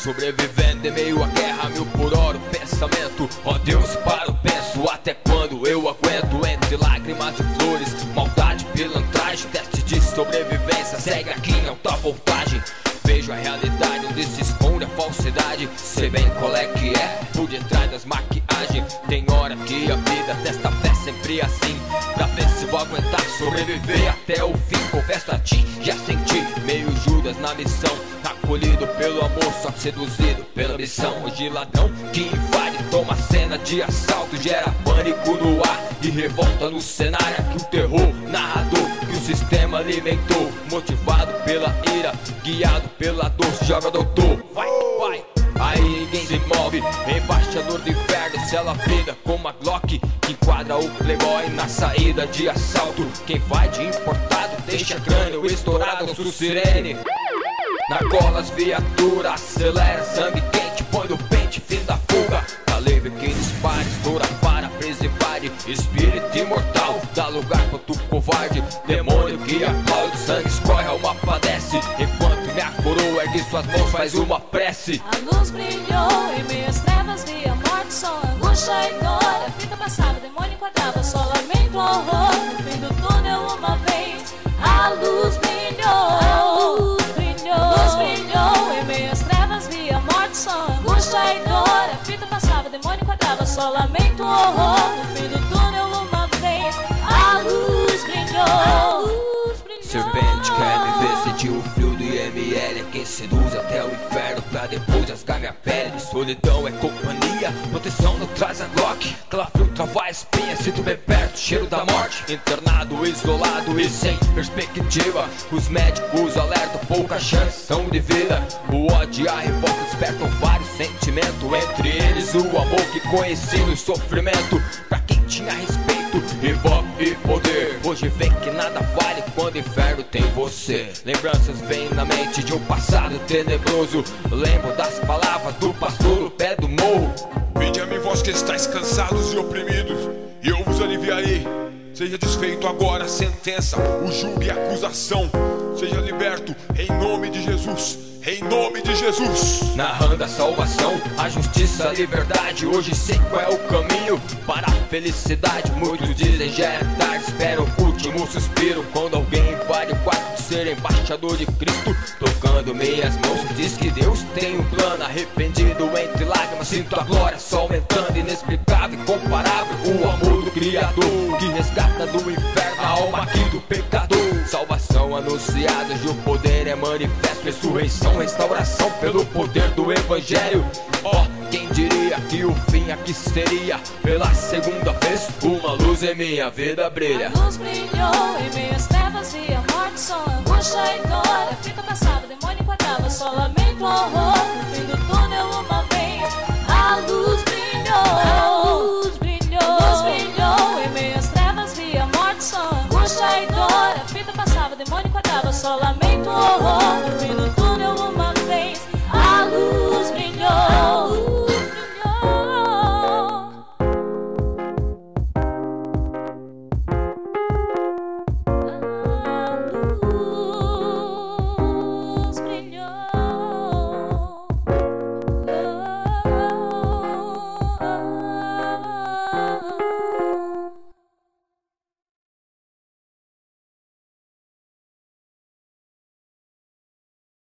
Sobrevivendo em meio à guerra, 1000 por hora o pensamento. Ó Deus, paro, penso até quando eu aguento. Entre lágrimas e flores, maldade, pilantragem, teste de sobrevivência, segue aqui em alta voltagem. Vejo a realidade onde se esconde a falsidade. Sei bem qual é que é, por detrás das maquiagens. Tem hora que a vida testa fé sempre assim, pra ver se vou aguentar sobreviver até o fim. Confesso a ti, já senti meio Judas na missão. Acolhido pelo amor, só seduzido pela missão. Hoje ladrão que invade, toma cena de assalto, gera pânico no ar e revolta no cenário. Que o terror narrador que o sistema alimentou, motivado pela ira, guiado pela dor, se joga doutor. Vai, vai, aí ninguém se move. Embaixador do inferno, sela vida como a Glock que enquadra o playboy na saída de assalto. Quem vai de importado deixa crânio estourado com sirene. Na cola as viaturas, acelera, sangue quente, põe no pente, fim da fuga. Tá livre que dispare, estoura para preservar. Espírito imortal, dá lugar pra tu covarde. Demônio que aplaude, sangue escorre, alma padece. Enquanto minha coroa ergue suas mãos, faz uma prece. A luz brilhou em meias trevas, vi a morte, só angústia e dor. A fita passava, o demônio enquadrava, só lamento, horror. No fim do túnel uma vez, a luz brilhou. A luz brilhou em meias trevas, vi a morte, só angústia e dor. A fita passava, o demônio enquadrava, só lamento, horror. No fim do túnel uma vez, a luz brilhou. Serpente quer me ver, sentir o frio do IML. É quem seduz até o inferno pra depois rasgar minha pele. Solidão é companhia, proteção não traz a Glock. Calafrio trava a espinha, sinto bem perto, cheiro da morte. Internado, isolado e sem perspectiva. Os médicos alertam, pouca chance são de vida. O ódio e a revolta despertam vários sentimentos. Entre eles o amor que conheci no sofrimento. Pra quem tinha respeito, ibope e poder, hoje vê que nada vale quando o inferno tem você. Lembranças vêm na mente de um passado tenebroso. Lembro das palavras do pastor no pé do morro. Vinde a mim vós que estáis cansados e oprimidos, e eu vos aliviarei. Seja desfeito agora a sentença, o julgo e a acusação. Seja liberto em nome de Jesus, em nome de Jesus. Narrando a salvação, a justiça, a liberdade. Hoje sei qual é o caminho para a felicidade. Muitos dizem já é tarde, esperam o último suspiro, quando alguém invade o quarto de ser embaixador de Cristo. Tocando minhas mãos, diz que Deus tem um plano. Arrependido entre lágrimas, sinto a glória só aumentando. Inexplicável, incomparável, o amor do Criador, que resgata do inferno a alma aqui do pecador. Salvação anunciada, o poder é manifesto. Ressurreição, restauração pelo poder do Evangelho. Ó, quem diria que o fim aqui seria? Pela segunda vez, uma luz em minha vida brilha. A luz brilhou em meias trevas, vi a morte, só angústia e dor. A fita passava, o demônio enquadrava, só lamento, horror. No fim do túnel uma vez, a luz